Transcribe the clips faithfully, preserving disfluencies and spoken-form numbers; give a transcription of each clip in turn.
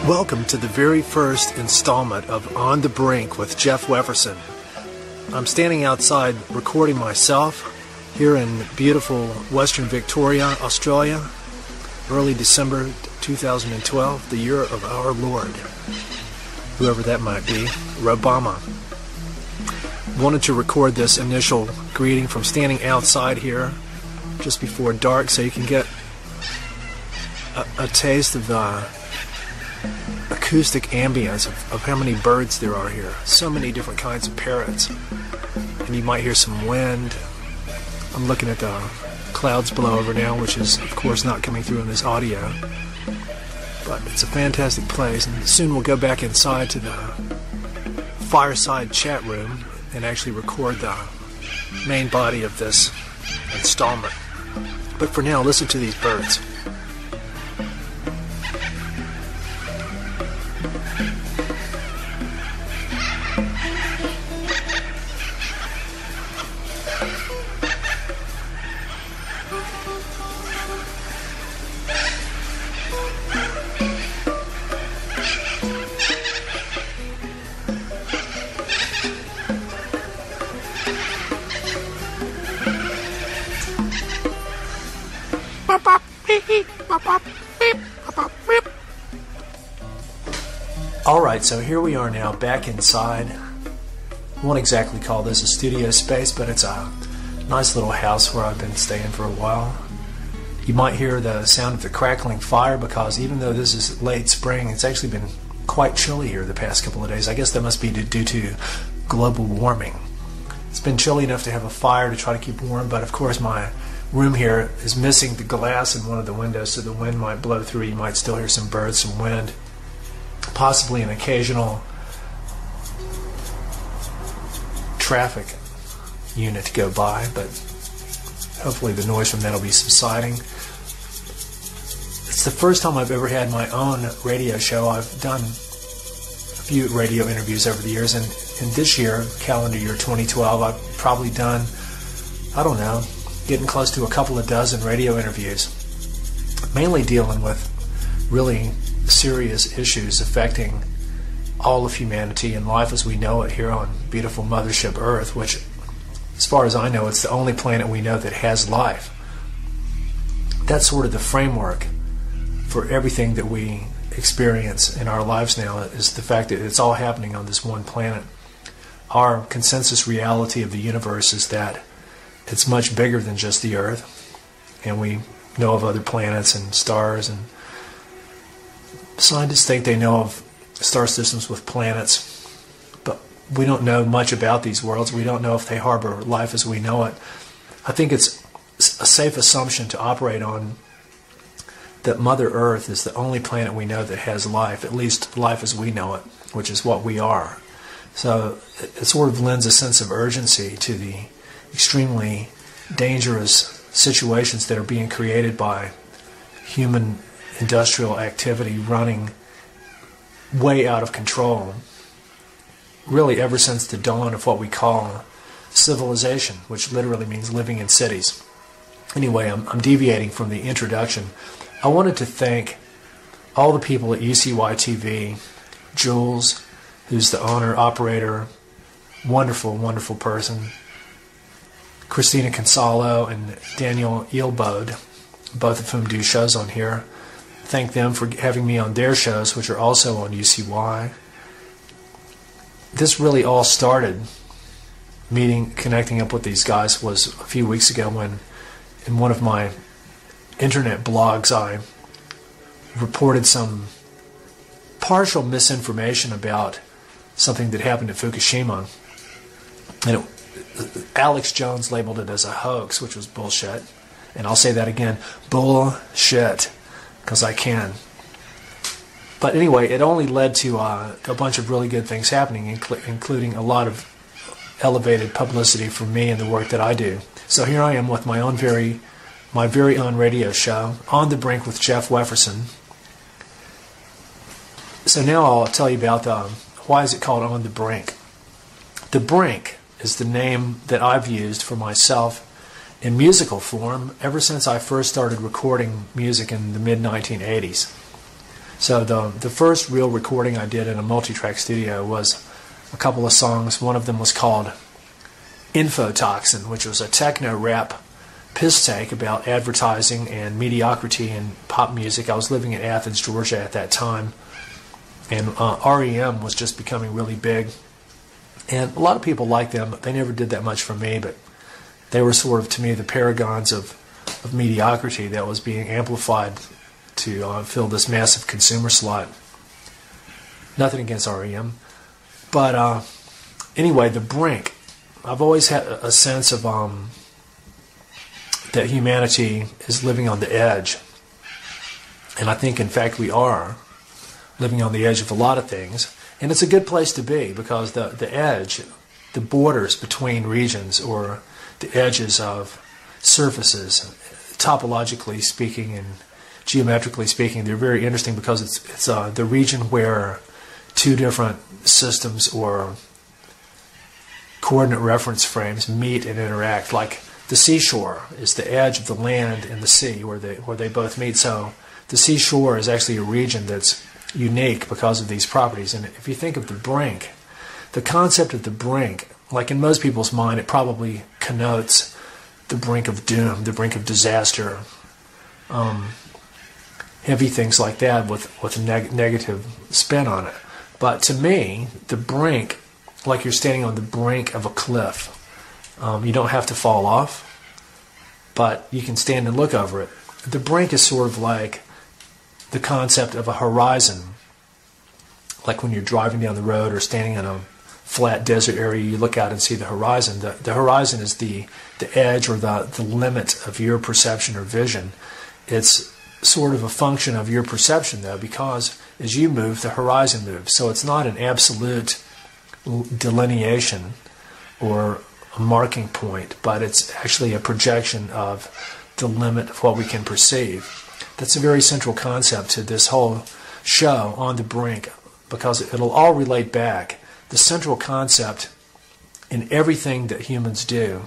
Welcome to the very first installment of On the Brink with Jeff Weferson. I'm standing outside recording myself here in beautiful Western Victoria, Australia, early December two thousand twelve, the year of our Lord, whoever that might be, Robama. Wanted to record this initial greeting from standing outside here just before dark so you can get a, a taste of the acoustic ambience of, of how many birds there are here. So many different kinds of parrots. And you might hear some wind. I'm looking at the clouds below over now, which is of course not coming through in this audio. But it's a fantastic place, and soon we'll go back inside to the fireside chat room and actually record the main body of this installment. But for now, listen to these birds. Alright, so here we are now back inside. I won't exactly call this a studio space, but it's a nice little house where I've been staying for a while. You might hear the sound of the crackling fire because even though this is late spring, it's actually been quite chilly here the past couple of days. I guess that must be due to global warming. It's been chilly enough to have a fire to try to keep warm, but of course my room here is missing the glass in one of the windows, so the wind might blow through. You might still hear some birds, some wind, possibly an occasional traffic unit go by, but hopefully the noise from that will be subsiding. It's the first time I've ever had my own radio show. I've done a few radio interviews over the years, and in this year, calendar year twenty twelve, I've probably done, I don't know, getting close to a couple of dozen radio interviews, mainly dealing with really serious issues affecting all of humanity and life as we know it here on beautiful Mothership Earth, which, as far as I know, it's the only planet we know that has life. That's sort of the framework for everything that we experience in our lives now, is the fact that it's all happening on this one planet. Our consensus reality of the universe is that it's much bigger than just the Earth, and we know of other planets and stars, and scientists think they know of star systems with planets, but we don't know much about these worlds. We don't know if they harbor life as we know it. I think it's a safe assumption to operate on that Mother Earth is the only planet we know that has life, at least life as we know it, which is what we are. So it sort of lends a sense of urgency to the extremely dangerous situations that are being created by human industrial activity running way out of control, really ever since the dawn of what we call civilization, which literally means living in cities. Anyway, I'm, I'm deviating from the introduction. I wanted to thank all the people at U C Y T V, Jules, who's the owner, operator, wonderful, wonderful person, Christina Consolo and Daniel Eelbode, both of whom do shows on here. Thank them for having me on their shows, which are also on U C Y. This really all started, meeting, connecting up with these guys, was a few weeks ago when in one of my internet blogs I reported some partial misinformation about something that happened at Fukushima. And it, Alex Jones labeled it as a hoax, which was bullshit. And I'll say that again, bullshit, because I can. But anyway, it only led to uh, a bunch of really good things happening, incl- including a lot of elevated publicity for me and the work that I do. So here I am with my own very, my very own radio show, On the Brink with Jeff Weferson. So now I'll tell you about um, why is it called On the Brink. The Brink is the name that I've used for myself in musical form ever since I first started recording music in the mid nineteen eighties. So the the first real recording I did in a multi-track studio was a couple of songs. One of them was called Infotoxin, which was a techno rap piss take about advertising and mediocrity in pop music. I was living in Athens, Georgia at that time, and uh, R E M was just becoming really big. And a lot of people liked them, but they never did that much for me, but they were sort of, to me, the paragons of, of mediocrity that was being amplified to uh, fill this massive consumer slot. Nothing against R E M. But uh, anyway, The Brink. I've always had a sense of um, that humanity is living on the edge. And I think, in fact, we are living on the edge of a lot of things. And it's a good place to be, because the, the edge, the borders between regions, or the edges of surfaces, topologically speaking and geometrically speaking, they're very interesting, because it's, it's uh, the region where two different systems or coordinate reference frames meet and interact. Like the seashore is the edge of the land and the sea where they, where they both meet. So the seashore is actually a region that's unique because of these properties. And if you think of the brink, the concept of the brink, like in most people's mind, it probably connotes the brink of doom, the brink of disaster, um, heavy things like that with, with a neg negative spin on it. But to me, the brink, like you're standing on the brink of a cliff. Um, you don't have to fall off, but you can stand and look over it. The brink is sort of like the concept of a horizon. Like when you're driving down the road or standing in a flat desert area, you look out and see the horizon. The, the horizon is the, the edge or the, the limit of your perception or vision. It's sort of a function of your perception, though, because as you move, the horizon moves. So it's not an absolute delineation or a marking point, but it's actually a projection of the limit of what we can perceive. That's a very central concept to this whole show, On the Brink, because it'll all relate back. The central concept in everything that humans do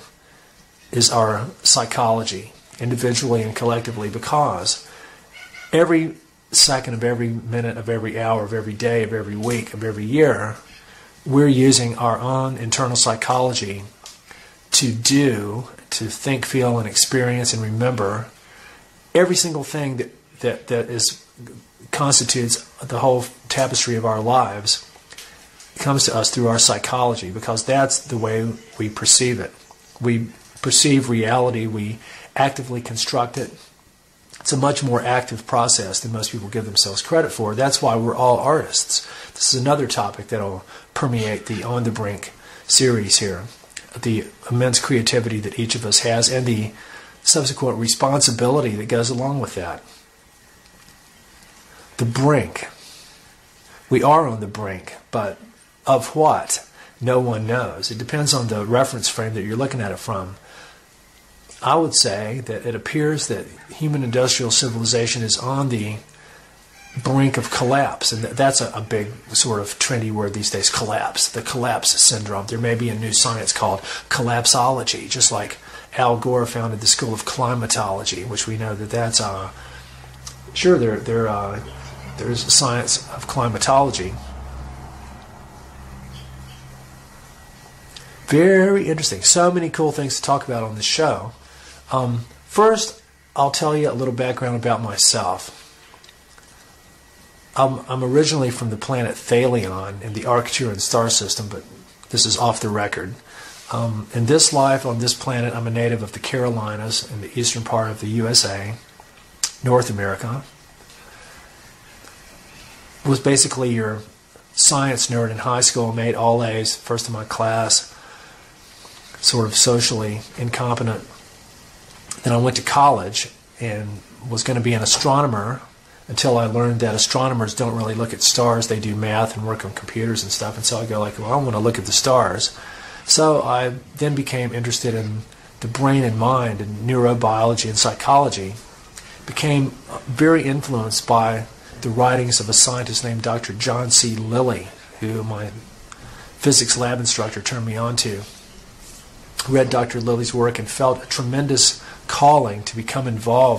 is our psychology, individually and collectively, because every second of every minute of every hour of every day of every week of every year, we're using our own internal psychology to do, to think, feel, and experience and remember every single thing that, that, that is constitutes the whole tapestry of our lives. Comes to us through our psychology, because that's the way we perceive it. We perceive reality, we actively construct it. It's a much more active process than most people give themselves credit for. That's why we're all artists. This is another topic that will permeate the On the Brink series here. The immense creativity that each of us has and the subsequent responsibility that goes along with that. The brink. We are on the brink, but of what? No one knows. It depends on the reference frame that you're looking at it from. I would say that it appears that human industrial civilization is on the brink of collapse, and that's a, a big sort of trendy word these days, collapse, the collapse syndrome. There may be a new science called collapsology, just like Al Gore founded the School of Climatology, which we know that that's, uh, sure, there, there, uh, there's a science of climatology. Very interesting. So many cool things to talk about on this show. Um, first, I'll tell you a little background about myself. I'm, I'm originally from the planet Thalion in the Arcturan star system, but this is off the record. Um, in this life, on this planet, I'm a native of the Carolinas in the eastern part of the U S A, North America. Was basically your science nerd in high school, made all A's, first in my class, sort of socially incompetent. Then I went to college and was going to be an astronomer until I learned that astronomers don't really look at stars. They do math and work on computers and stuff. And so I go like, well, I want to look at the stars. So I then became interested in the brain and mind and neurobiology and psychology. Became very influenced by the writings of a scientist named Doctor John C. Lilly, who my physics lab instructor turned me on to. Read Doctor Lilly's work and felt a tremendous calling to become involved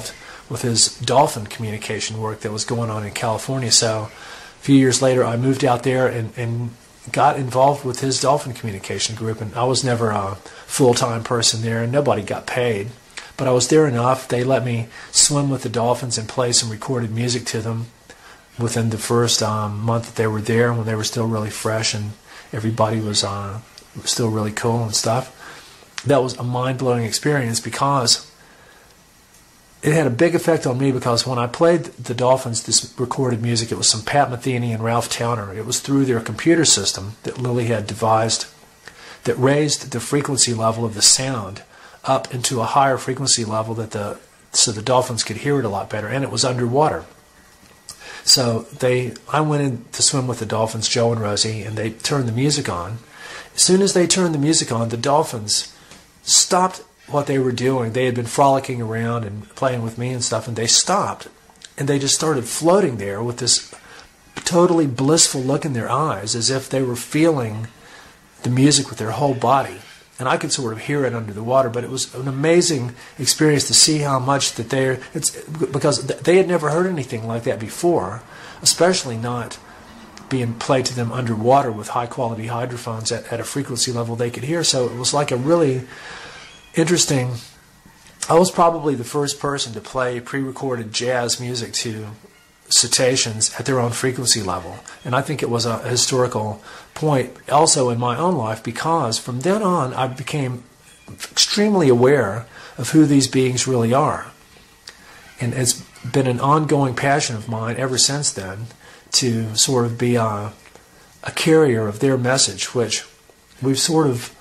with his dolphin communication work that was going on in California. So a few years later, I moved out there and, and got involved with his dolphin communication group. And I was never a full-time person there, and nobody got paid. But I was there enough. They let me swim with the dolphins and play some recorded music to them within the first um, month that they were there, when they were still really fresh and everybody was uh, still really cool and stuff. That was a mind-blowing experience because it had a big effect on me, because when I played the Dolphins this recorded music, it was some Pat Metheny and Ralph Towner. It was through their computer system that Lily had devised that raised the frequency level of the sound up into a higher frequency level that the so the dolphins could hear it a lot better, and it was underwater. So they, I went in to swim with the dolphins, Joe and Rosie, and they turned the music on. As soon as they turned the music on, the dolphins stopped what they were doing. They had been frolicking around and playing with me and stuff, and they stopped, and they just started floating there with this totally blissful look in their eyes, as if they were feeling the music with their whole body. And I could sort of hear it under the water, but it was an amazing experience to see how much that they're, it's because they had never heard anything like that before, especially not being played to them underwater with high-quality hydrophones at, at a frequency level they could hear. So it was like a really interesting, I was probably the first person to play pre-recorded jazz music to cetaceans at their own frequency level. And I think it was a historical point also in my own life, because from then on I became extremely aware of who these beings really are. And it's been an ongoing passion of mine ever since then to sort of be a, a carrier of their message, which we've sort of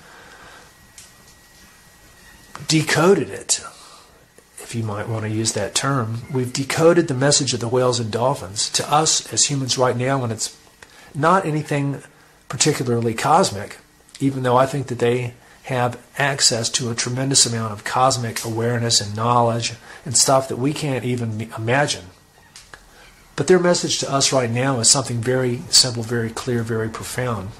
decoded it, if you might want to use that term. We've decoded the message of the whales and dolphins to us as humans right now, and it's not anything particularly cosmic, even though I think that they have access to a tremendous amount of cosmic awareness and knowledge and stuff that we can't even imagine. But their message to us right now is something very simple, very clear, very profound.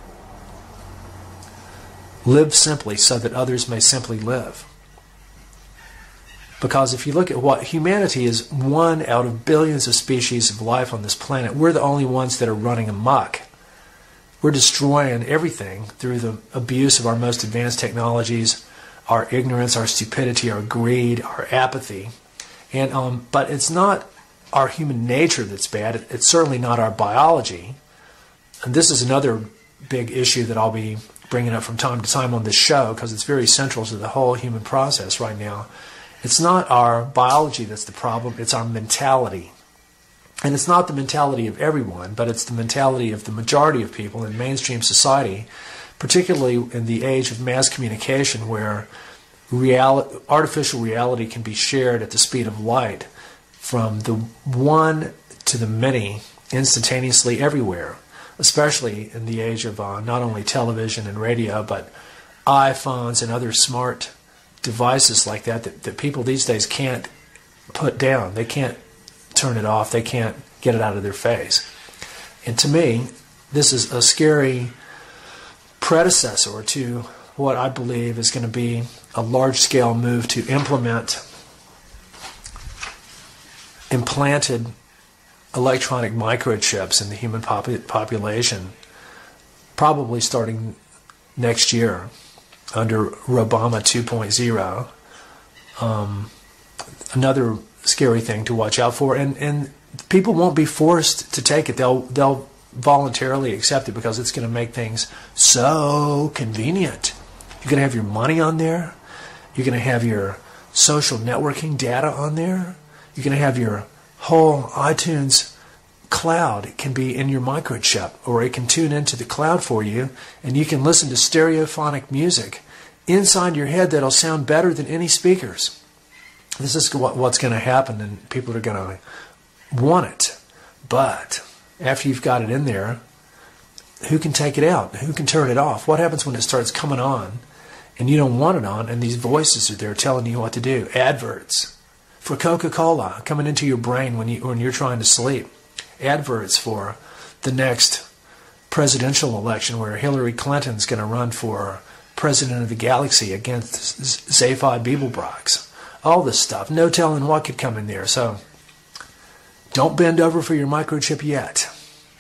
Live simply so that others may simply live. Because if you look at what humanity is, one out of billions of species of life on this planet, we're the only ones that are running amok. We're destroying everything through the abuse of our most advanced technologies, our ignorance, our stupidity, our greed, our apathy. And um, but it's not our human nature that's bad. It's certainly not our biology. And this is another big issue that I'll be bringing up from time to time on this show, because it's very central to the whole human process right now. It's not our biology that's the problem, it's our mentality. And it's not the mentality of everyone, but it's the mentality of the majority of people in mainstream society, particularly in the age of mass communication, where reali- artificial reality can be shared at the speed of light from the one to the many instantaneously everywhere, especially in the age of uh, not only television and radio, but iPhones and other smart devices like that, that that people these days can't put down. They can't turn it off. They can't get it out of their face. And to me, this is a scary predecessor to what I believe is going to be a large-scale move to implement implanted electronic microchips in the human pop- population, probably starting next year under Obama two point oh. Um, another scary thing to watch out for, and and people won't be forced to take it. They'll they'll voluntarily accept it because it's going to make things so convenient. You're going to have your money on there. You're going to have your social networking data on there. You're going to have your whole iTunes cloud. It can be in your microchip, or it can tune into the cloud for you, and you can listen to stereophonic music inside your head that'll sound better than any speakers. This is what, what's going to happen, and people are going to want it. But after you've got it in there, who can take it out? Who can turn it off? What happens when it starts coming on and you don't want it on, and these voices are there telling you what to do? Adverts for Coca-Cola coming into your brain when, you, when you're trying to sleep. Adverts for the next presidential election where Hillary Clinton's going to run for president of the galaxy against Zaphod Beeblebrox. all this stuff. No telling what could come in there. So don't bend over for your microchip yet.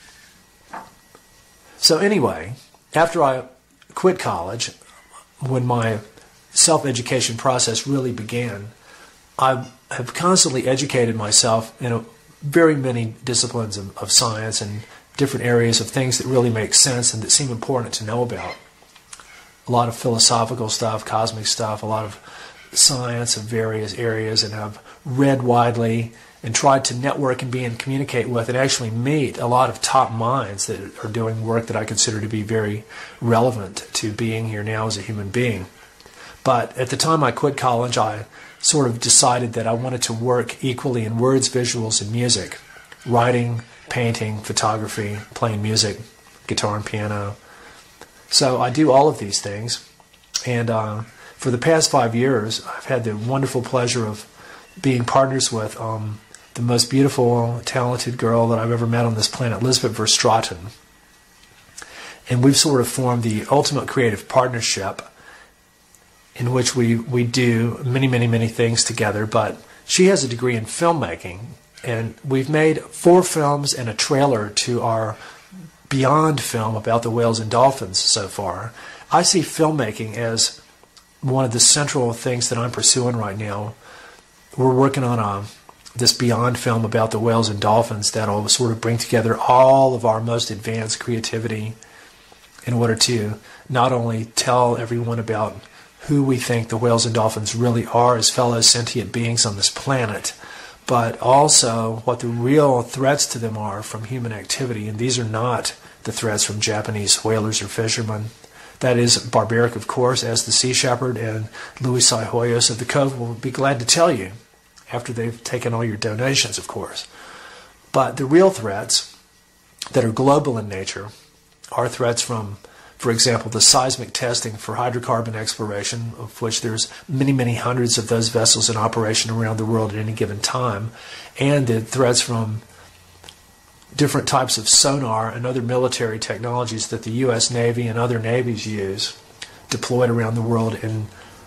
So anyway, after I quit college, when my self-education process really began, I have constantly educated myself in a, very many disciplines of, of science and different areas of things that really make sense and that seem important to know about. A lot of philosophical stuff, cosmic stuff, a lot of science of various areas, and I've read widely and tried to network and be and communicate with and actually meet a lot of top minds that are doing work that I consider to be very relevant to being here now as a human being. But at the time I quit college, I sort of decided that I wanted to work equally in words, visuals, and music. Writing, painting, photography, playing music, guitar and piano. So I do all of these things. And uh, for the past five years, I've had the wonderful pleasure of being partners with um, the most beautiful, talented girl that I've ever met on this planet, Elizabeth Verstraeten. And we've sort of formed the ultimate creative partnership in which we, we do many, many, many things together. But she has a degree in filmmaking, and we've made four films and a trailer to our Beyond film about the whales and dolphins so far. I see filmmaking as one of the central things that I'm pursuing right now. We're working on a, this Beyond film about the whales and dolphins that'll sort of bring together all of our most advanced creativity in order to not only tell everyone about who we think the whales and dolphins really are as fellow sentient beings on this planet, but also what the real threats to them are from human activity. And these are not the threats from Japanese whalers or fishermen. That is barbaric, of course, as the Sea Shepherd and Louis Sai Hoyos of the Cove will be glad to tell you, after they've taken all your donations, of course. But the real threats that are global in nature are threats from, for example, the seismic testing for hydrocarbon exploration, of which there's many, many hundreds of those vessels in operation around the world at any given time, and the threats from different types of sonar and other military technologies that the U S Navy and other navies use, deployed around the world in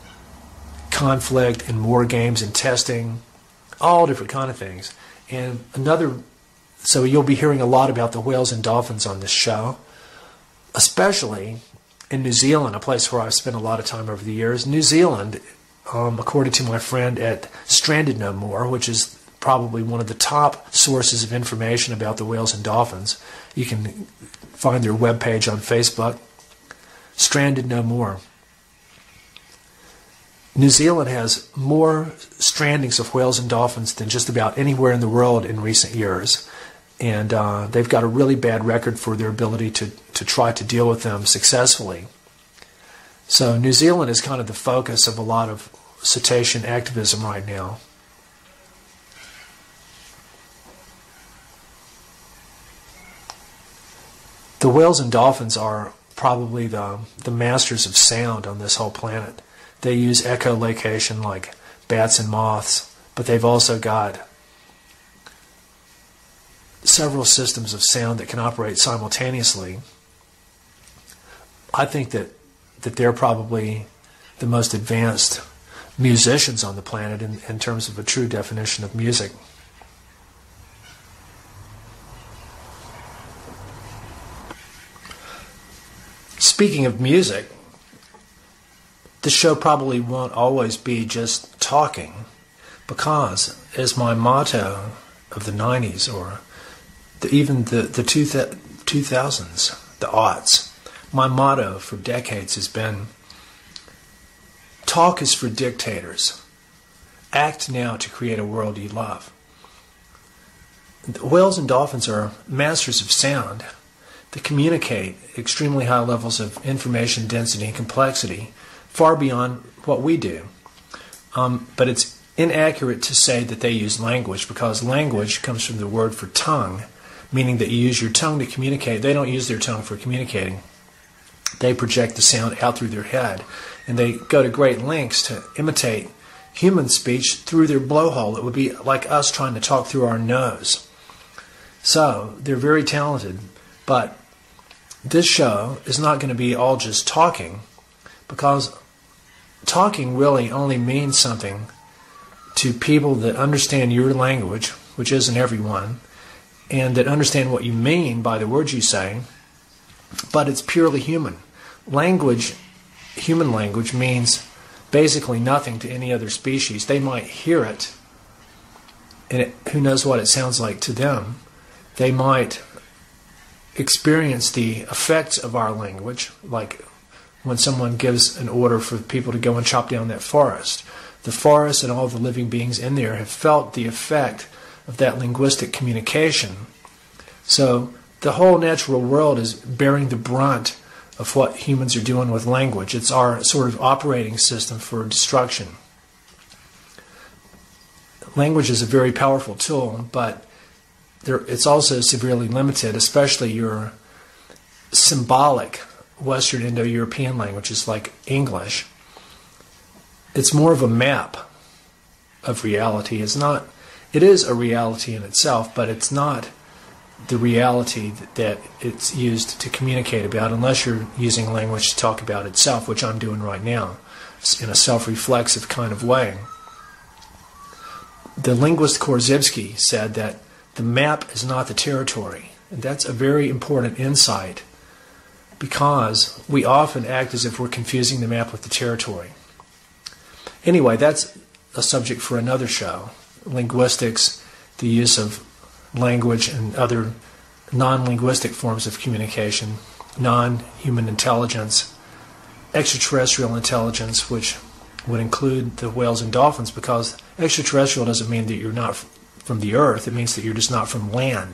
conflict and war games and testing, all different kind of things. And another, so you'll be hearing a lot about the whales and dolphins on this show, especially in New Zealand, a place where I've spent a lot of time over the years. New Zealand, um, according to my friend at Stranded No More, which is probably one of the top sources of information about the whales and dolphins. You can find their webpage on Facebook, Stranded No More. New Zealand has more strandings of whales and dolphins than just about anywhere in the world in recent years. And uh, they've got a really bad record for their ability to, to try to deal with them successfully. So New Zealand is kind of the focus of a lot of cetacean activism right now. The whales and dolphins are probably the, the masters of sound on this whole planet. They use echolocation like bats and moths, but they've also got several systems of sound that can operate simultaneously. I think that, that they're probably the most advanced musicians on the planet in, in terms of a true definition of music. Speaking of music, the show probably won't always be just talking, because as my motto of the nineties, or the, even the, the two thousands, the aughts, my motto for decades has been, talk is for dictators. Act now to create a world you love. The whales and dolphins are masters of sound. They communicate extremely high levels of information density and complexity, far beyond what we do. Um, but it's inaccurate to say that they use language, because language comes from the word for tongue, meaning that you use your tongue to communicate. They don't use their tongue for communicating. They project the sound out through their head, and they go to great lengths to imitate human speech through their blowhole. It would be like us trying to talk through our nose. So they're very talented, but this show is not going to be all just talking, because talking really only means something to people that understand your language, which isn't everyone, and that understand what you mean by the words you say, but it's purely human. Language, human language, means basically nothing to any other species. They might hear it, and it, who knows what it sounds like to them. They might experience the effects of our language, like when someone gives an order for people to go and chop down that forest. The forest and all the living beings in there have felt the effect of that linguistic communication. So the whole natural world is bearing the brunt of what humans are doing with language. It's our sort of operating system for destruction. Language is a very powerful tool, but there, it's also severely limited, especially your symbolic Western Indo-European languages like English. It's more of a map of reality. It's not, it is a reality in itself, but it's not the reality that it's used to communicate about, unless you're using language to talk about itself, which I'm doing right now, in a self-reflexive kind of way. The linguist Korzybski said that the map is not the territory, and that's a very important insight, because we often act as if we're confusing the map with the territory. Anyway, that's a subject for another show. Linguistics, the use of language and other non-linguistic forms of communication, non-human intelligence, extraterrestrial intelligence, which would include the whales and dolphins, because extraterrestrial doesn't mean that you're not from the earth, it means that you're just not from land.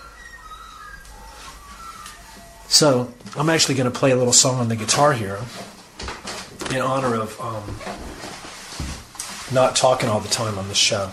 So I'm actually going to play a little song on the guitar here in honor of um, not talking all the time on this show.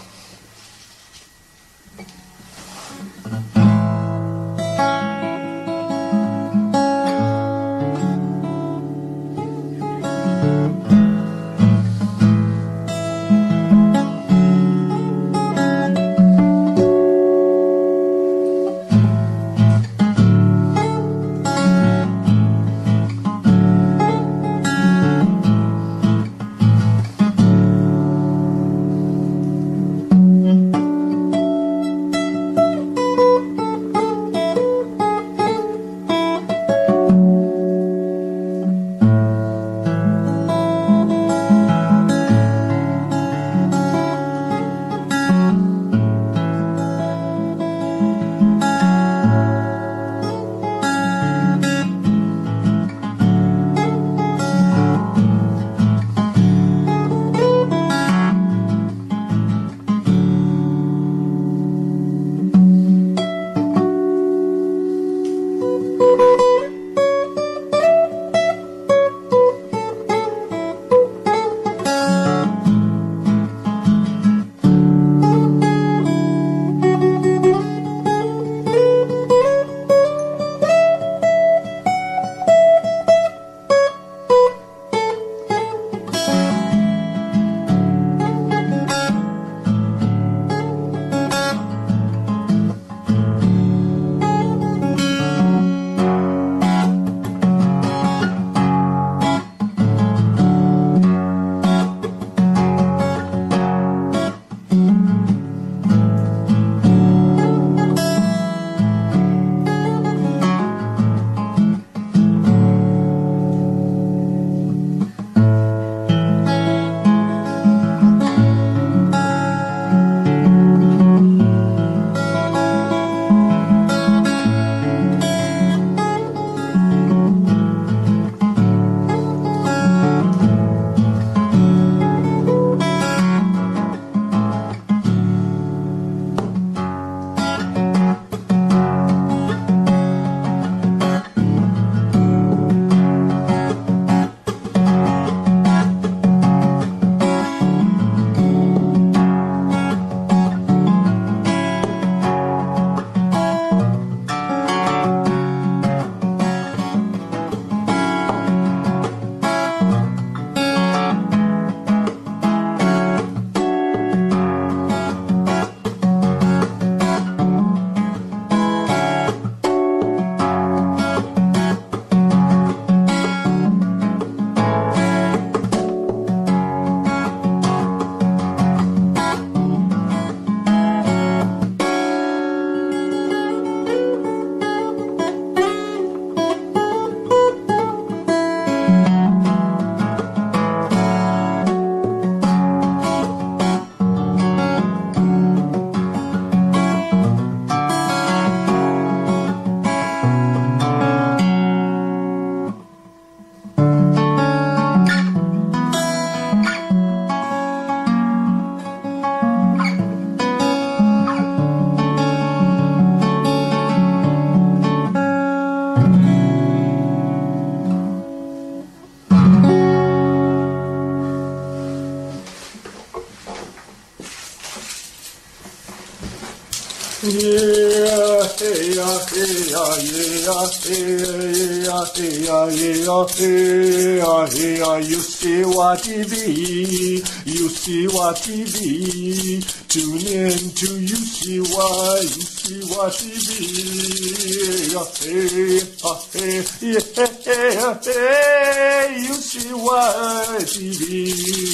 You see what T V, you see what T V, tune in to U C Y, you see what T V, hey, hey, hey, you see what T V,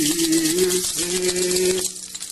hey.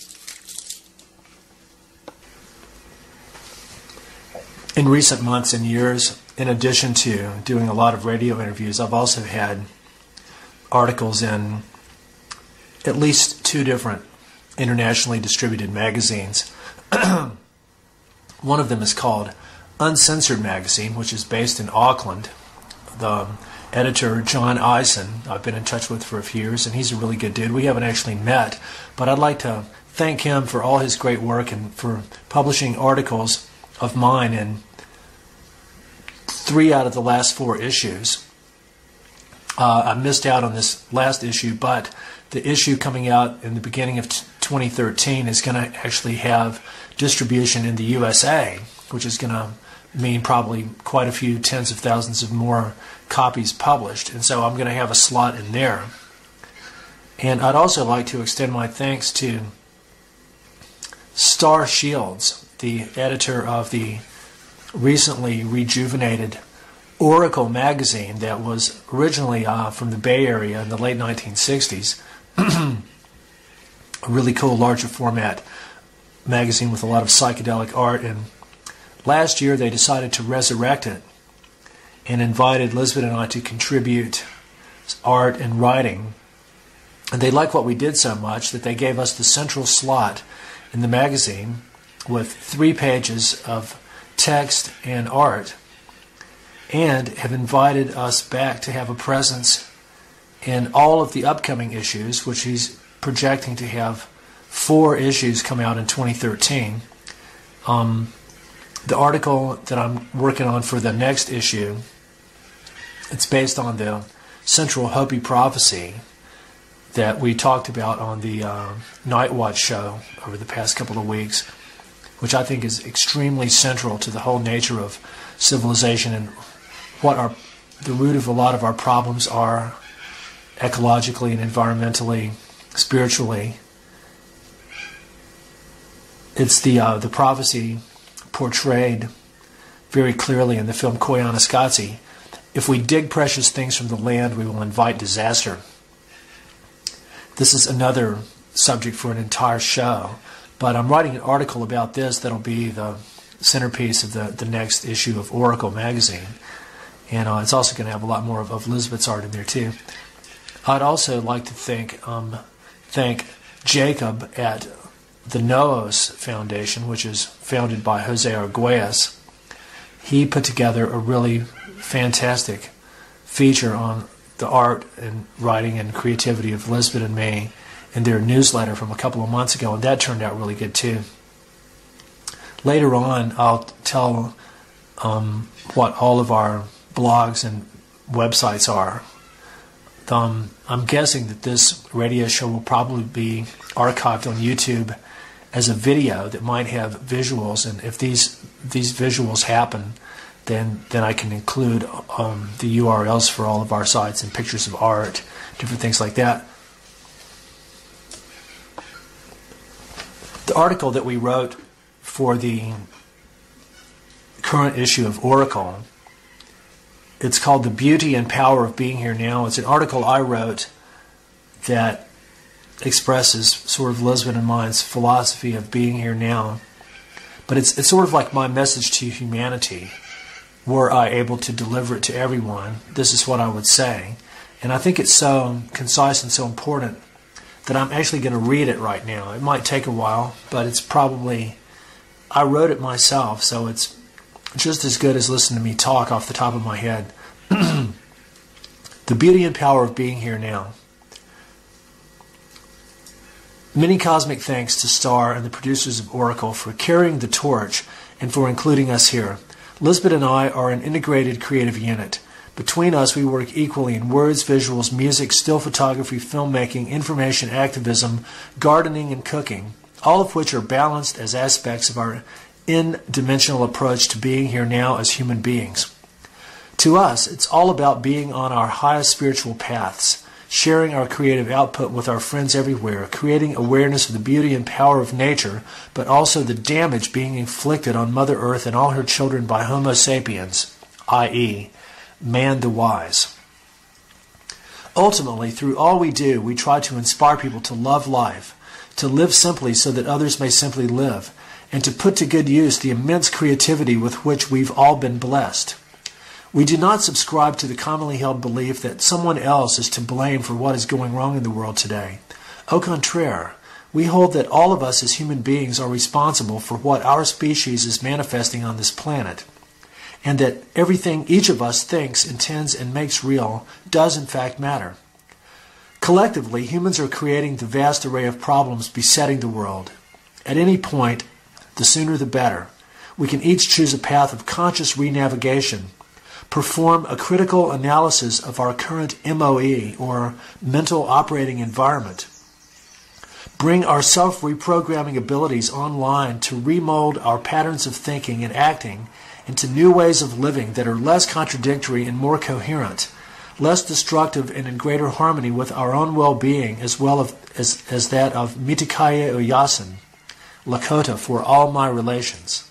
In recent months and years, in addition to doing a lot of radio interviews, I've also had articles in at least two different internationally distributed magazines. One of them is called Uncensored Magazine, which is based in Auckland. The editor, John Eisen, I've been in touch with for a few years, and he's a really good dude. We haven't actually met, but I'd like to thank him for all his great work and for publishing articles of mine in three out of the last four issues. Uh, I missed out on this last issue, but the issue coming out in the beginning of twenty thirteen is going to actually have distribution in the U S A, which is going to mean probably quite a few tens of thousands of more copies published. And so I'm going to have a slot in there. And I'd also like to extend my thanks to Star Shields, the editor of the recently rejuvenated Oracle magazine that was originally uh, from the Bay Area in the late nineteen sixties. A really cool larger format magazine with a lot of psychedelic art, and last year they decided to resurrect it and invited Lisbeth and I to contribute art and writing. And they liked what we did so much that they gave us the central slot in the magazine with three pages of text and art, and have invited us back to have a presence in all of the upcoming issues, which he's projecting to have four issues come out in twenty thirteen. Um, the article that I'm working on for the next issue, it's based on the Central Hopi prophecy that we talked about on the uh, Night Watch show over the past couple of weeks, which I think is extremely central to the whole nature of civilization and what our the root of a lot of our problems are ecologically and environmentally, spiritually. It's the uh, the prophecy portrayed very clearly in the film Koyaanisqatsi. If we dig precious things from the land, we will invite disaster. This is another subject for an entire show. But I'm writing an article about this that'll be the centerpiece of the, the next issue of Oracle magazine. And uh, it's also going to have a lot more of, of Lisbeth's art in there too. I'd also like to thank, um, thank Jacob at the Noos Foundation, which is founded by Jose Arguelles. He put together a really fantastic feature on the art and writing and creativity of Lisbeth and me in their newsletter from a couple of months ago, and that turned out really good too. Later on, I'll tell um, what all of our blogs and websites are. Um, I'm guessing that this radio show will probably be archived on YouTube as a video that might have visuals, and if these these visuals happen, then then I can include um, the U R Ls for all of our sites and pictures of art, different things like that. The article that we wrote for the current issue of Oracle, it's called The Beauty and Power of Being Here Now. It's an article I wrote that expresses sort of Lisbeth and mine's philosophy of being here now. But it's, it's sort of like my message to humanity. Were I able to deliver it to everyone, this is what I would say. And I think it's so concise and so important that I'm actually going to read it right now. It might take a while, but it's probably, I wrote it myself, so it's just as good as listening to me talk off the top of my head. The beauty and power of being here now. Many cosmic thanks to Star and the producers of Oracle for carrying the torch and for including us here. Lisbeth and I are an integrated creative unit. Between us, we work equally in words, visuals, music, still photography, filmmaking, information, activism, gardening, and cooking, all of which are balanced as aspects of our in-dimensional approach to being here now as human beings. To us, it's all about being on our highest spiritual paths, sharing our creative output with our friends everywhere, creating awareness of the beauty and power of nature, but also the damage being inflicted on Mother Earth and all her children by Homo sapiens, that is, man the wise. Ultimately, through all we do, we try to inspire people to love life, to live simply so that others may simply live, and to put to good use the immense creativity with which we've all been blessed. We do not subscribe to the commonly held belief that someone else is to blame for what is going wrong in the world today. Au contraire, we hold that all of us as human beings are responsible for what our species is manifesting on this planet, and that everything each of us thinks, intends, and makes real does in fact matter. Collectively, humans are creating the vast array of problems besetting the world. At any point, the sooner the better, we can each choose a path of conscious renavigation, perform a critical analysis of our current M O E, or mental operating environment, bring our self-reprogramming abilities online to remold our patterns of thinking and acting into new ways of living that are less contradictory and more coherent, less destructive and in greater harmony with our own well-being as well as, as that of Mitakuye Oyasin, Lakota for all my relations.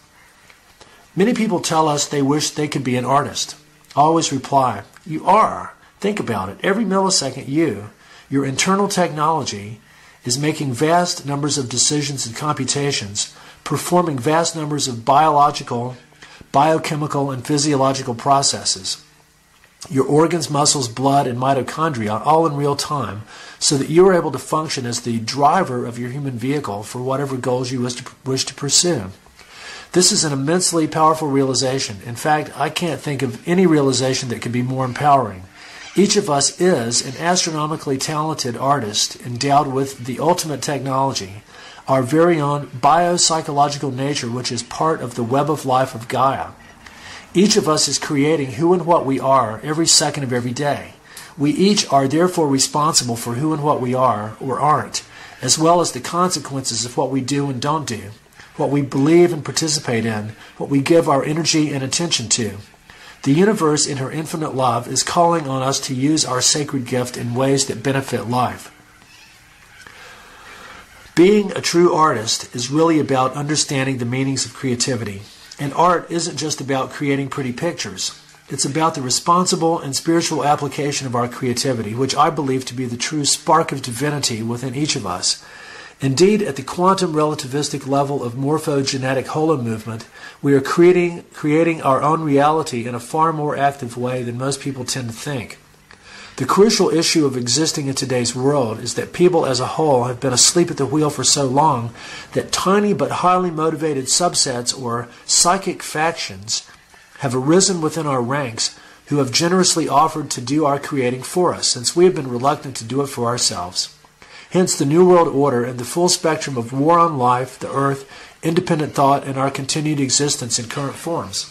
Many people tell us they wish they could be an artist. I always reply, you are. Think about it. Every millisecond you, your internal technology, is making vast numbers of decisions and computations, performing vast numbers of biological, biochemical, and physiological processes. Your organs, muscles, blood, and mitochondria all in real time, so that you are able to function as the driver of your human vehicle for whatever goals you wish to, wish to pursue. This is an immensely powerful realization. In fact, I can't think of any realization that could be more empowering. Each of us is an astronomically talented artist endowed with the ultimate technology, our very own biopsychological nature, which is part of the web of life of Gaia. Each of us is creating who and what we are every second of every day. We each are therefore responsible for who and what we are or aren't, as well as the consequences of what we do and don't do, what we believe and participate in, what we give our energy and attention to. The universe, in her infinite love, is calling on us to use our sacred gift in ways that benefit life. Being a true artist is really about understanding the meanings of creativity. And art isn't just about creating pretty pictures. It's about the responsible and spiritual application of our creativity, which I believe to be the true spark of divinity within each of us. Indeed, at the quantum relativistic level of morphogenetic holo movement, we are creating, creating our own reality in a far more active way than most people tend to think. The crucial issue of existing in today's world is that people as a whole have been asleep at the wheel for so long that tiny but highly motivated subsets or psychic factions have arisen within our ranks who have generously offered to do our creating for us, since we have been reluctant to do it for ourselves. Hence the New World Order and the full spectrum of war on life, the earth, independent thought, and our continued existence in current forms.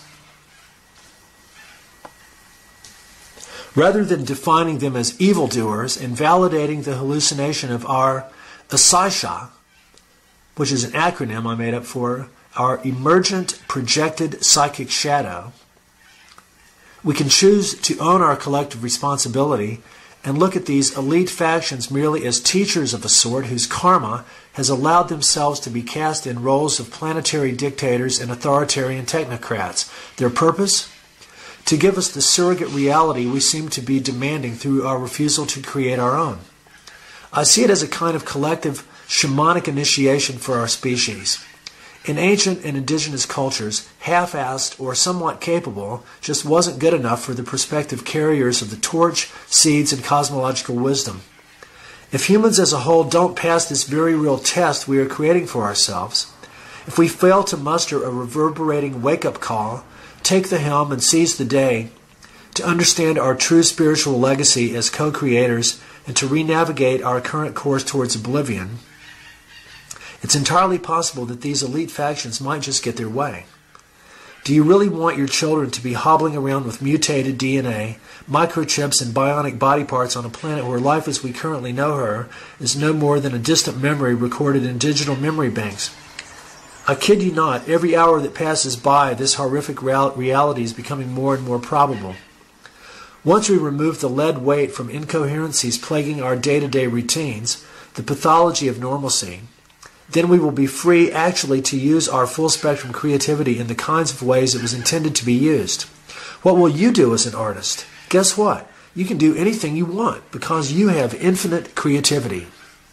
Rather than defining them as evildoers and validating the hallucination of our Asaisha, which is an acronym I made up for our emergent projected psychic shadow, we can choose to own our collective responsibility and look at these elite factions merely as teachers of a sort whose karma has allowed themselves to be cast in roles of planetary dictators and authoritarian technocrats. Their purpose? To give us the surrogate reality we seem to be demanding through our refusal to create our own. I see it as a kind of collective shamanic initiation for our species. In ancient and indigenous cultures, half-assed or somewhat capable just wasn't good enough for the prospective carriers of the torch, seeds, and cosmological wisdom. If humans as a whole don't pass this very real test we are creating for ourselves, if we fail to muster a reverberating wake-up call, take the helm and seize the day to understand our true spiritual legacy as co-creators and to re-navigate our current course towards oblivion, it's entirely possible that these elite factions might just get their way. Do you really want your children to be hobbling around with mutated D N A, microchips, and bionic body parts on a planet where life as we currently know her is no more than a distant memory recorded in digital memory banks? I kid you not, every hour that passes by, this horrific real- reality is becoming more and more probable. Once we remove the lead weight from incoherencies plaguing our day-to-day routines, the pathology of normalcy, then we will be free actually to use our full-spectrum creativity in the kinds of ways it was intended to be used. What will you do as an artist? Guess what? You can do anything you want because you have infinite creativity.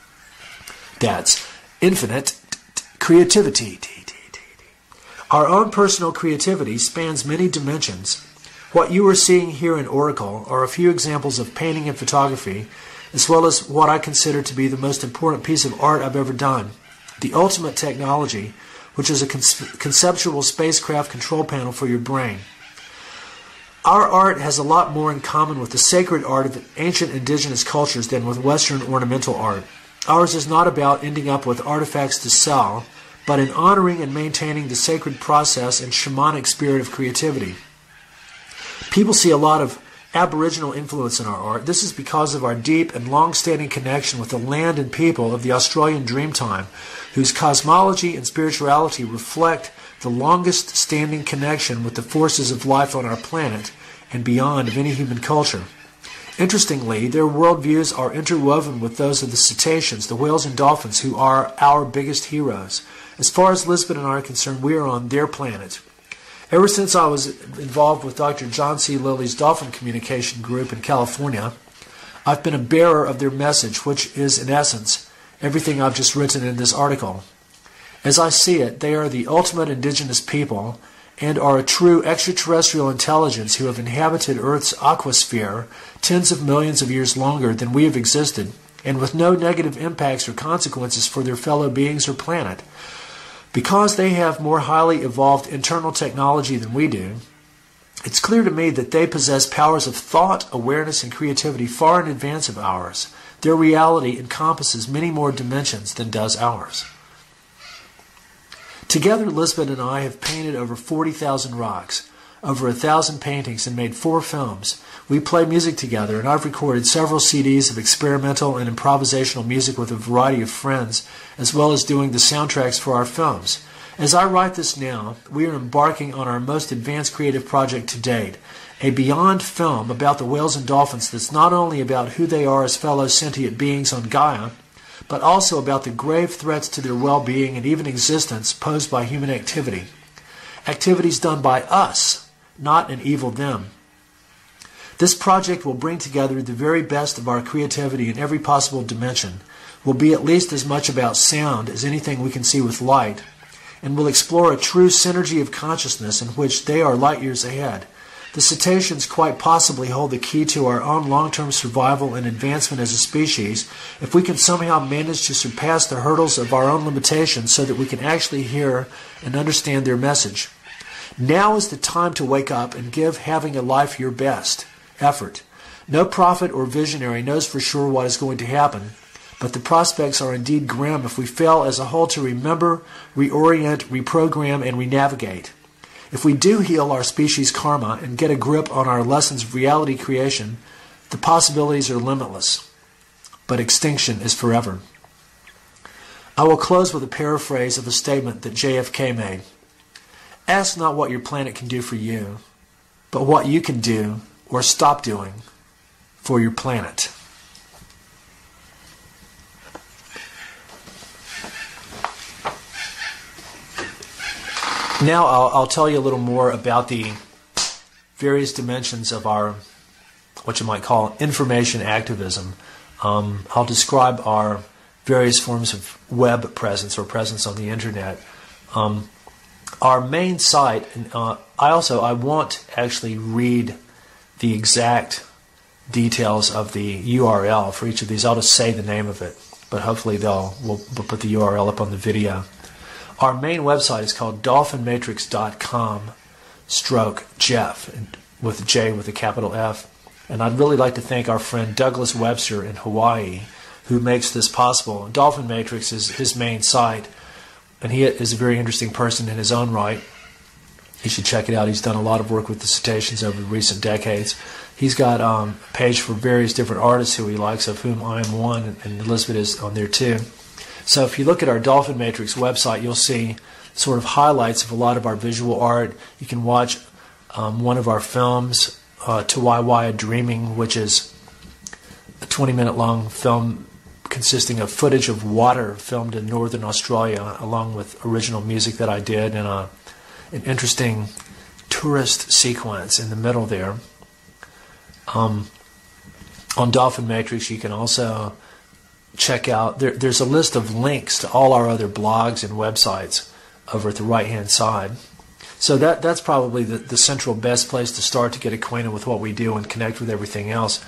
That's infinite creativity. Our own personal creativity spans many dimensions. What you are seeing here in Oracle are a few examples of painting and photography, as well as what I consider to be the most important piece of art I've ever done, the ultimate technology, which is a con- conceptual spacecraft control panel for your brain. Our art has a lot more in common with the sacred art of ancient indigenous cultures than with Western ornamental art. Ours is not about ending up with artifacts to sell, but in honoring and maintaining the sacred process and shamanic spirit of creativity. People see a lot of Aboriginal influence in our art. This is because of our deep and long-standing connection with the land and people of the Australian Dreamtime, whose cosmology and spirituality reflect the longest-standing connection with the forces of life on our planet and beyond of any human culture. Interestingly, their worldviews are interwoven with those of the cetaceans, the whales and dolphins, who are our biggest heroes. As far as Lisbon and I are concerned, we are on their planet. Ever since I was involved with Doctor John C. Lilly's Dolphin Communication Group in California, I've been a bearer of their message, which is, in essence, everything I've just written in this article. As I see it, they are the ultimate indigenous people and are a true extraterrestrial intelligence who have inhabited Earth's aquasphere tens of millions of years longer than we have existed, and with no negative impacts or consequences for their fellow beings or planet. Because they have more highly evolved internal technology than we do, it's clear to me that they possess powers of thought, awareness, and creativity far in advance of ours. Their reality encompasses many more dimensions than does ours. Together, Lisbon and I have painted over forty thousand rocks, over a thousand paintings, and made four films. We play music together, and I've recorded several C Ds of experimental and improvisational music with a variety of friends, as well as doing the soundtracks for our films. As I write this now, we are embarking on our most advanced creative project to date, a beyond film about the whales and dolphins that's not only about who they are as fellow sentient beings on Gaia, but also about the grave threats to their well-being and even existence posed by human activity. Activities done by us, not an evil them. This project will bring together the very best of our creativity in every possible dimension, will be at least as much about sound as anything we can see with light, and will explore a true synergy of consciousness in which they are light years ahead. The cetaceans quite possibly hold the key to our own long-term survival and advancement as a species if we can somehow manage to surpass the hurdles of our own limitations so that we can actually hear and understand their message. Now is the time to wake up and give having a life your best effort. No prophet or visionary knows for sure what is going to happen, but the prospects are indeed grim if we fail as a whole to remember, reorient, reprogram, and renavigate. If we do heal our species karma and get a grip on our lessons of reality creation, the possibilities are limitless, but extinction is forever. I will close with a paraphrase of a statement that J F K made. Ask not what your planet can do for you, but what you can do or stop doing for your planet. Now I'll, I'll tell you a little more about the various dimensions of our, what you might call, information activism. Um, I'll describe our various forms of web presence or presence on the internet. Um, our main site, and uh, I also, I won't actually read the exact details of the U R L for each of these. I'll just say the name of it, but hopefully they'll we'll, we'll put the U R L up on the video. Our main website is called dolphin matrix dot com stroke Jeff, with a J with a capital F. And I'd really like to thank our friend Douglas Webster in Hawaii, who makes this possible. Dolphin Matrix is his main site, and he is a very interesting person in his own right. You should check it out. He's done a lot of work with the cetaceans over the recent decades. He's got um, a page for various different artists who he likes, of whom I am one, and Elizabeth is on there too. So if you look at our Dolphin Matrix website, you'll see sort of highlights of a lot of our visual art. You can watch um, one of our films, uh, Tawaiwaya Dreaming, which is a twenty minute long film consisting of footage of water filmed in northern Australia, along with original music that I did, and a, an interesting tourist sequence in the middle there. Um, on Dolphin Matrix, you can also check out, there, there's a list of links to all our other blogs and websites over at the right-hand side. So that that's probably the, the central best place to start to get acquainted with what we do and connect with everything else.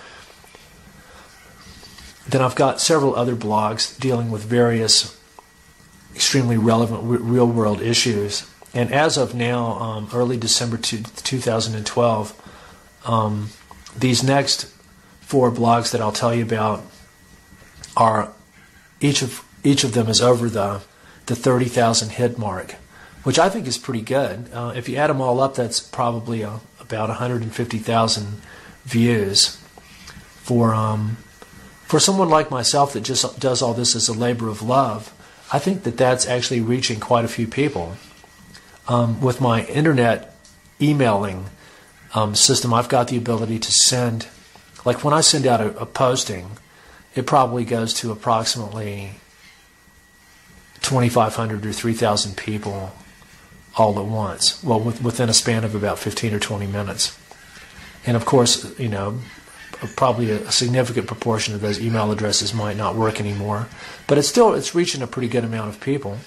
Then I've got several other blogs dealing with various extremely relevant real-world issues. And as of now, um, early December two thousand twelve, um, these next four blogs that I'll tell you about are each of each of them is over the the thirty thousand hit mark, which I think is pretty good. Uh, if you add them all up, that's probably uh, about one hundred fifty thousand views for. Um, For someone like myself that just does all this as a labor of love, I think that that's actually reaching quite a few people. Um, with my internet emailing um, system, I've got the ability to send, like when I send out a, a posting, it probably goes to approximately twenty-five hundred or three thousand people all at once, well, with, within a span of about fifteen or twenty minutes. And of course, you know, probably a significant proportion of those email addresses might not work anymore, but it's still it's reaching a pretty good amount of people.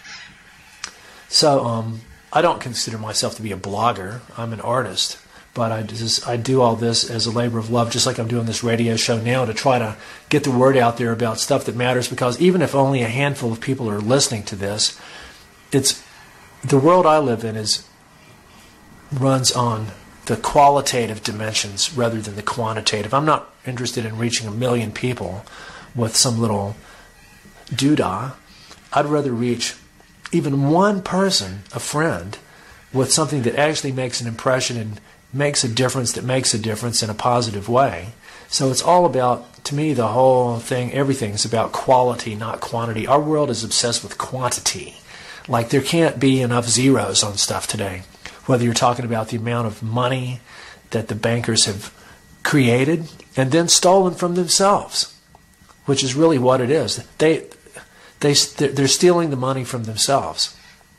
So um, I don't consider myself to be a blogger. I'm an artist, but I just I do all this as a labor of love, just like I'm doing this radio show now to try to get the word out there about stuff that matters. Because even if only a handful of people are listening to this, it's the world I live in is runs on the qualitative dimensions rather than the quantitative. I'm not interested in reaching a million people with some little doodah. I'd rather reach even one person, a friend, with something that actually makes an impression and makes a difference, that makes a difference in a positive way. So it's all about, to me, the whole thing, everything's about quality, not quantity. Our world is obsessed with quantity. Like there can't be enough zeros on stuff today. Whether you're talking about the amount of money that the bankers have created and then stolen from themselves, which is really what it is. They, they, they're stealing the money from themselves.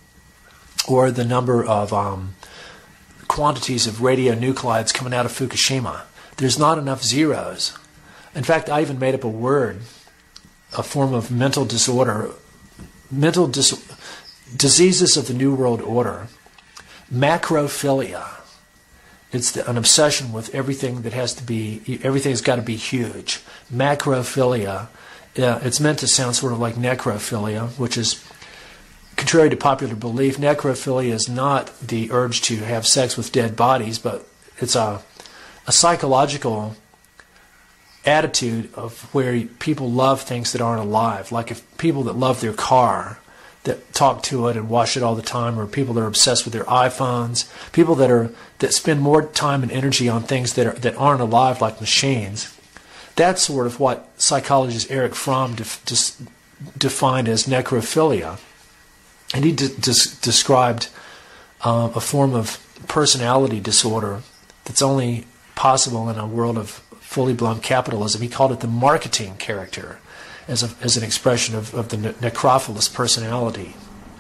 Or the number of um, quantities of radionuclides coming out of Fukushima. There's not enough zeros. In fact, I even made up a word, a form of mental disorder, mental dis- diseases of the New World Order. Macrophilia. It's the, an obsession with everything that has to be, everything's got to be huge. Macrophilia. Uh, it's meant to sound sort of like necrophilia, which is contrary to popular belief. Necrophilia is not the urge to have sex with dead bodies, but it's a, a psychological attitude of where people love things that aren't alive. Like if people that love their car, that talk to it and wash it all the time, or people that are obsessed with their iPhones, people that are that spend more time and energy on things that are that aren't alive, like machines. That's sort of what psychologist Erich Fromm def, des, defined as necrophilia, and he de, des, described uh, a form of personality disorder that's only possible in a world of fully blown capitalism. He called it the marketing character, as a, as an expression of, of the ne- necrophilus personality.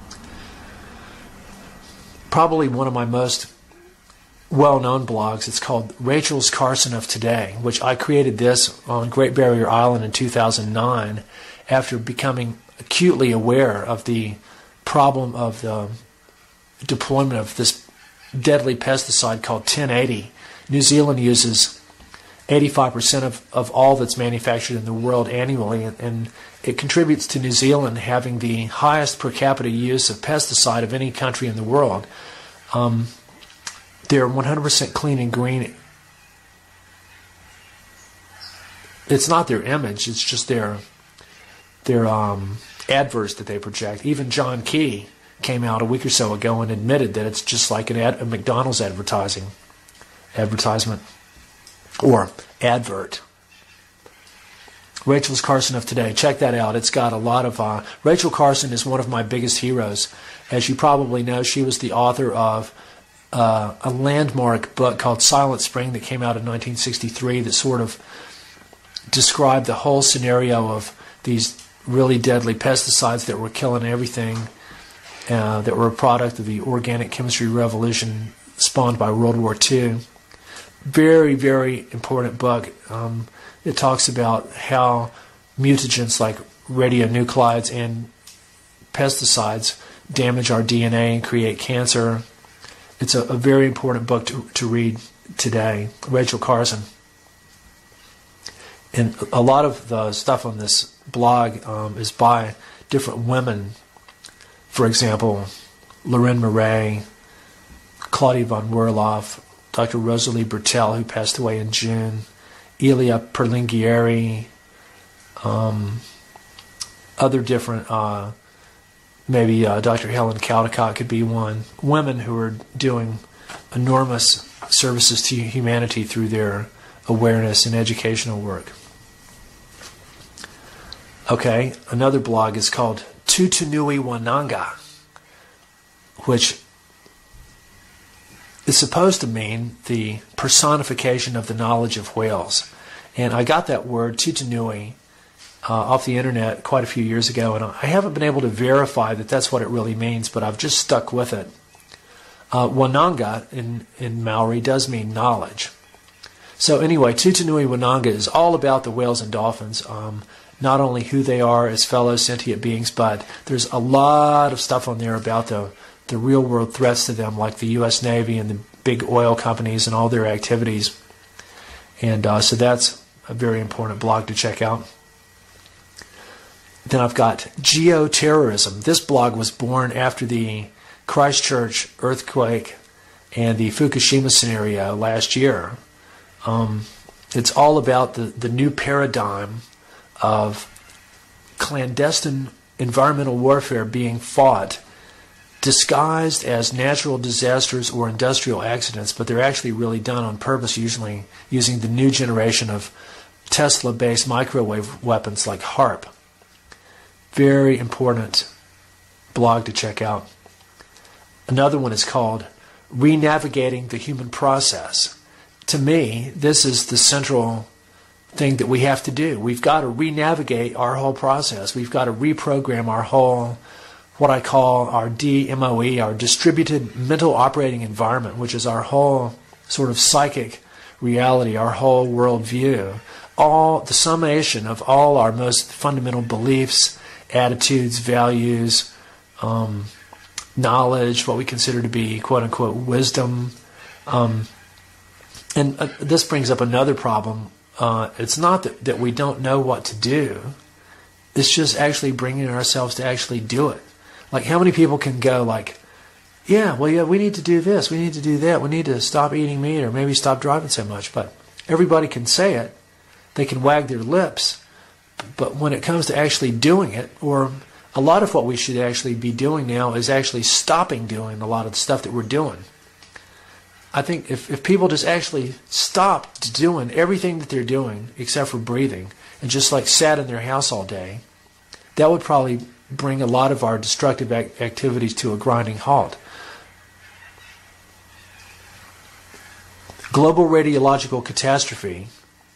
Probably one of my most well-known blogs, it's called Rachel's Carson of Today, which I created this on Great Barrier Island in two thousand nine after becoming acutely aware of the problem of the deployment of this deadly pesticide called ten eighty. New Zealand uses eighty-five percent of, of all that's manufactured in the world annually, and, and it contributes to New Zealand having the highest per capita use of pesticide of any country in the world. Um, they're one hundred percent clean and green. It's not their image, it's just their, their um, adverts that they project. Even John Key came out a week or so ago and admitted that it's just like an ad, a McDonald's advertising advertisement. Or advert. Rachel's Carson of Today. Check that out. It's got a lot of... Uh, Rachel Carson is one of my biggest heroes. As you probably know, she was the author of uh, a landmark book called Silent Spring that came out in nineteen sixty-three that sort of described the whole scenario of these really deadly pesticides that were killing everything, uh, that were a product of the organic chemistry revolution spawned by World War Two. Very, very important book. Um, it talks about how mutagens like radionuclides and pesticides damage our D N A and create cancer. It's a, a very important book to, to read today. Rachel Carson. And a lot of the stuff on this blog um, is by different women. For example, Loren Murray, Claudia von Werloff, Doctor Rosalie Bertel, who passed away in June, Elia Perlingieri, um, other different, uh, maybe uh, Doctor Helen Caldicott could be one. Women who are doing enormous services to humanity through their awareness and educational work. Okay, another blog is called Tutunui Wananga, which is supposed to mean the personification of the knowledge of whales. And I got that word, Tutunui, uh, off the internet quite a few years ago, and I haven't been able to verify that that's what it really means, but I've just stuck with it. Uh, Wananga in, in Maori does mean knowledge. So anyway, Tutunui Wananga is all about the whales and dolphins, um, not only who they are as fellow sentient beings, but there's a lot of stuff on there about the, the real-world threats to them, like the U S Navy and the big oil companies and all their activities. And uh, so that's a very important blog to check out. Then I've got Geoterrorism. This blog was born after the Christchurch earthquake and the Fukushima scenario last year. Um, it's all about the, the new paradigm of clandestine environmental warfare being fought, disguised as natural disasters or industrial accidents, but they're actually really done on purpose, usually using the new generation of Tesla-based microwave weapons like HARP. Very important blog to check out. Another one is called Renavigating the Human Process. To me, this is the central thing that we have to do. We've got to re-navigate our whole process. We've got to reprogram our whole, what I call our D M O E, our distributed mental operating environment, which is our whole sort of psychic reality, our whole worldview, all the summation of all our most fundamental beliefs, attitudes, values, um, knowledge, what we consider to be quote-unquote wisdom. Um, and uh, this brings up another problem. Uh, it's not that, that we don't know what to do. It's just actually bringing ourselves to actually do it. Like, how many people can go like, yeah, well, yeah, we need to do this, we need to do that, we need to stop eating meat or maybe stop driving so much. But everybody can say it. They can wag their lips. But when it comes to actually doing it, or a lot of what we should actually be doing now is actually stopping doing a lot of the stuff that we're doing. I think if, if people just actually stopped doing everything that they're doing except for breathing and just like sat in their house all day, that would probably bring a lot of our destructive ac- activities to a grinding halt. Global radiological catastrophe.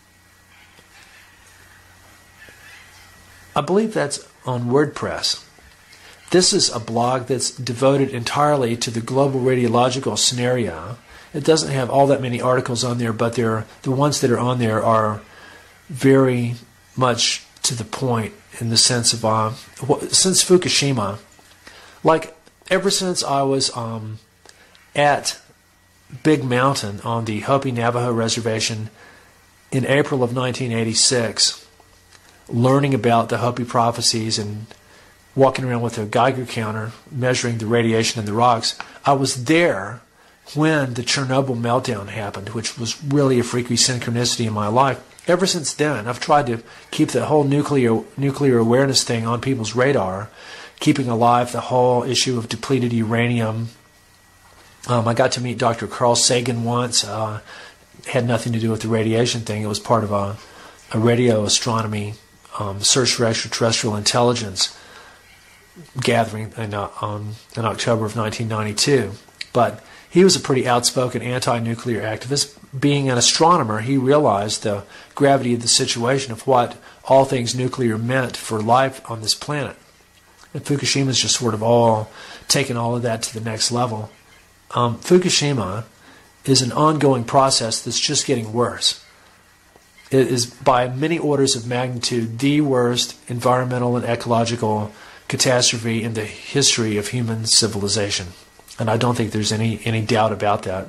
I believe that's on WordPress. This is a blog that's devoted entirely to the global radiological scenario. It doesn't have all that many articles on there, but they're, the ones that are on there are very much to the point in the sense of, uh, since Fukushima, like ever since I was um, at Big Mountain on the Hopi Navajo Reservation in April of nineteen eighty-six, learning about the Hopi prophecies and walking around with a Geiger counter measuring the radiation in the rocks, I was there when the Chernobyl meltdown happened, which was really a freaky synchronicity in my life. Ever since then, I've tried to keep the whole nuclear nuclear awareness thing on people's radar, keeping alive the whole issue of depleted uranium. Um, I got to meet Doctor Carl Sagan once. Uh, had nothing to do with the radiation thing. It was part of a, a radio astronomy um, Search for Extraterrestrial Intelligence gathering in, uh, um, in October of nineteen ninety-two. But he was a pretty outspoken anti-nuclear activist. Being an astronomer, he realized the gravity of the situation of what all things nuclear meant for life on this planet. And Fukushima's just sort of all taken all of that to the next level. Um, Fukushima is an ongoing process that's just getting worse. It is by many orders of magnitude the worst environmental and ecological catastrophe in the history of human civilization. And I don't think there's any, any doubt about that.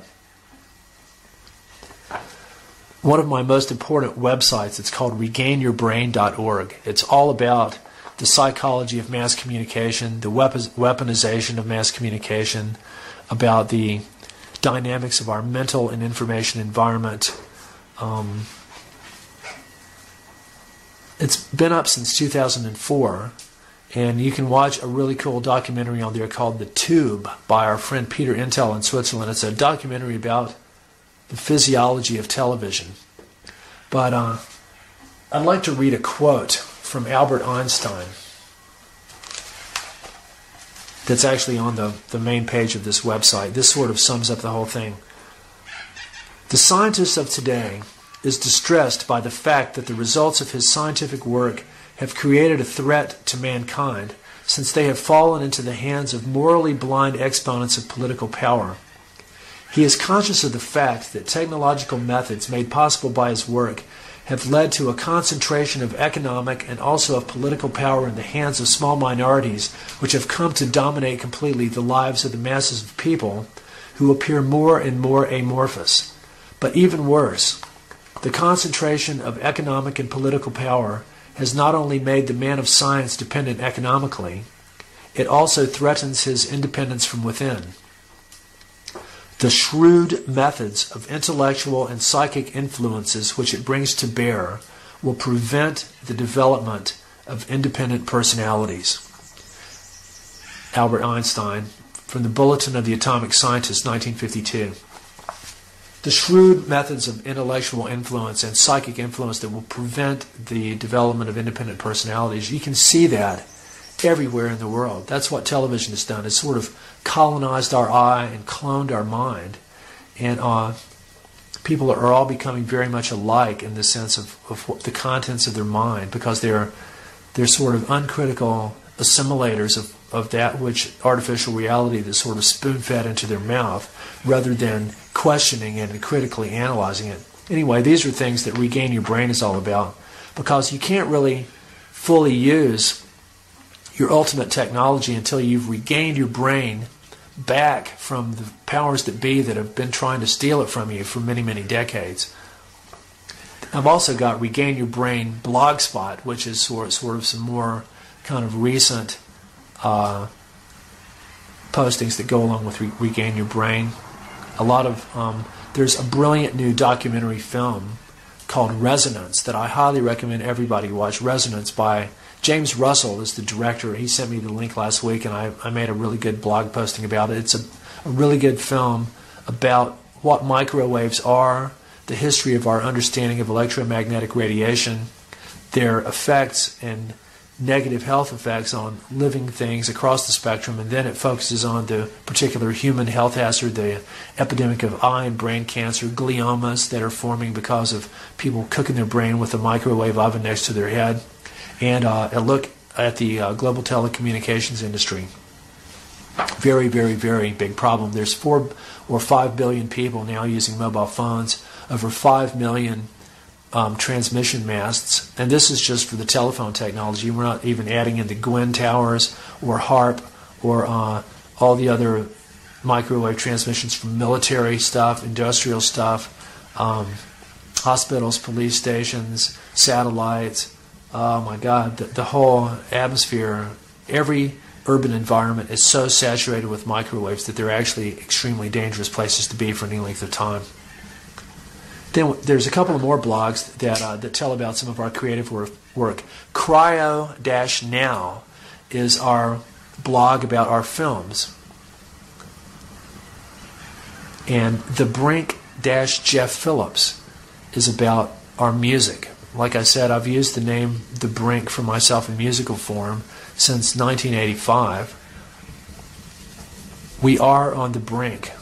One of my most important websites, it's called regain your brain dot org. It's all about the psychology of mass communication, the weaponization of mass communication, about the dynamics of our mental and information environment. Um, it's been up since two thousand four, and you can watch a really cool documentary on there called The Tube by our friend Peter Intel in Switzerland. It's a documentary about the physiology of television. But uh, I'd like to read a quote from Albert Einstein that's actually on the, the main page of this website. This sort of sums up the whole thing. The scientist of today is distressed by the fact that the results of his scientific work have created a threat to mankind, since they have fallen into the hands of morally blind exponents of political power. He is conscious of the fact that technological methods made possible by his work have led to a concentration of economic and also of political power in the hands of small minorities, which have come to dominate completely the lives of the masses of people who appear more and more amorphous. But even worse, the concentration of economic and political power has not only made the man of science dependent economically, it also threatens his independence from within. The shrewd methods of intellectual and psychic influences which it brings to bear will prevent the development of independent personalities. Albert Einstein, from the Bulletin of the Atomic Scientist, nineteen fifty-two. The shrewd methods of intellectual influence and psychic influence that will prevent the development of independent personalities, you can see that everywhere in the world. That's what television has done. It's sort of colonized our eye and cloned our mind. And uh, people are all becoming very much alike in the sense of, of what the contents of their mind, because they're they're sort of uncritical assimilators of, of that which artificial reality that's sort of spoon-fed into their mouth, rather than questioning it and critically analyzing it. Anyway, these are things that Regain Your Brain is all about, because you can't really fully use your ultimate technology until you've regained your brain back from the powers that be that have been trying to steal it from you for many, many decades. I've also got Regain Your Brain Blogspot, which is sort, sort of some more kind of recent uh, postings that go along with Re- Regain Your Brain. A lot of um, there's a brilliant new documentary film called Resonance that I highly recommend everybody watch. Resonance by James Russell is the director. He sent me the link last week, and I, I made a really good blog posting about it. It's a, a really good film about what microwaves are, the history of our understanding of electromagnetic radiation, their effects and negative health effects on living things across the spectrum, and then it focuses on the particular human health hazard, the epidemic of eye and brain cancer, gliomas that are forming because of people cooking their brain with a microwave oven next to their head, and uh, a look at the uh, global telecommunications industry. Very, very, very big problem. There's four or five billion people now using mobile phones, over five million Um, transmission masts, and this is just for the telephone technology. We're not even adding in the Gwyn towers or HARP or uh, all the other microwave transmissions from military stuff, industrial stuff, um, hospitals, police stations, satellites. Oh my God, the, the whole atmosphere, every urban environment is so saturated with microwaves that they're actually extremely dangerous places to be for any length of time. Then there's a couple of more blogs that uh, that tell about some of our creative work. Cryo-Now is our blog about our films. And The Brink-Jeff Phillips is about our music. like I said, I've used the name The Brink for myself in musical form since nineteen eighty-five. We are on the brink.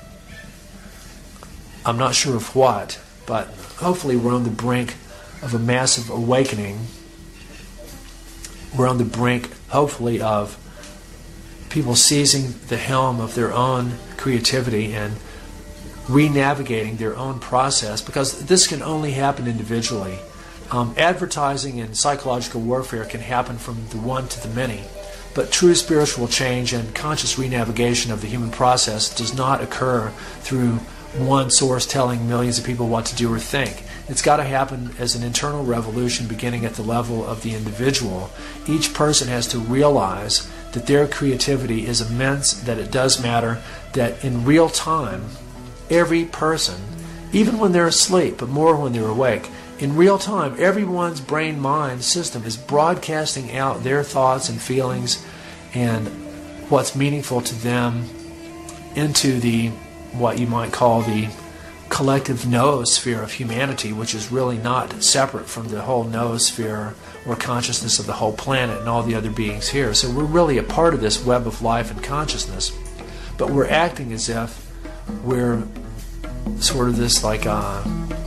I'm not sure of what, but hopefully we're on the brink of a massive awakening. We're on the brink, hopefully, of people seizing the helm of their own creativity and re-navigating their own process, because this can only happen individually. Um, advertising and psychological warfare can happen from the one to the many, but true spiritual change and conscious re-navigation of the human process does not occur through one source telling millions of people what to do or think. It's got to happen as an internal revolution beginning at the level of the individual. Each person has to realize that their creativity is immense, that it does matter, that in real time, every person, even when they're asleep, but more when they're awake, in real time, everyone's brain-mind system is broadcasting out their thoughts and feelings and what's meaningful to them into the, what you might call the collective noosphere of humanity, which is really not separate from the whole noosphere or consciousness of the whole planet and all the other beings here. So we're really a part of this web of life and consciousness, but we're acting as if we're sort of this like uh,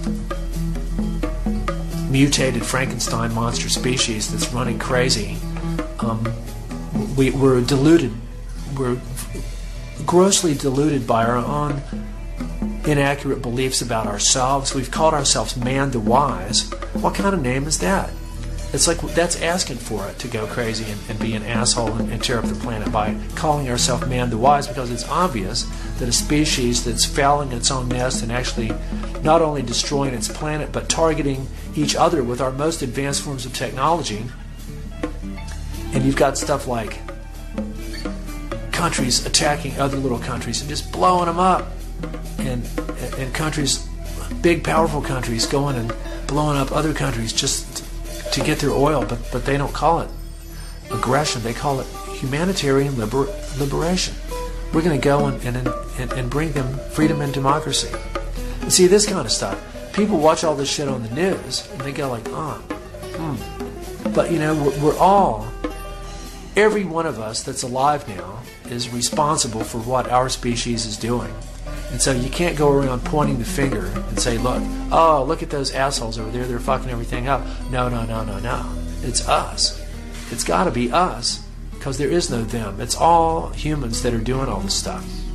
mutated Frankenstein monster species that's running crazy. Um, we, we're deluded. We're grossly deluded by our own inaccurate beliefs about ourselves. We've called ourselves man the wise. What kind of name is that? It's like that's asking for it to go crazy and, and be an asshole and, and tear up the planet by calling ourselves man the wise, because it's obvious that a species that's fouling its own nest and actually not only destroying its planet but targeting each other with our most advanced forms of technology. And you've got stuff like countries attacking other little countries and just blowing them up, and and countries, big powerful countries, going and blowing up other countries just to get their oil, but but they don't call it aggression. They call it humanitarian liber liberation. We're going to go and, and and and bring them freedom and democracy. And see, this kind of stuff, people watch all this shit on the news and they go like, oh, hmm. But you know, we're, we're all, every one of us that's alive now is responsible for what our species is doing. And so you can't go around pointing the finger and say, look, oh, look at those assholes over there, they're fucking everything up. No, no, no, no, no. It's us. It's got to be us, because there is no them. It's all humans that are doing all this stuff.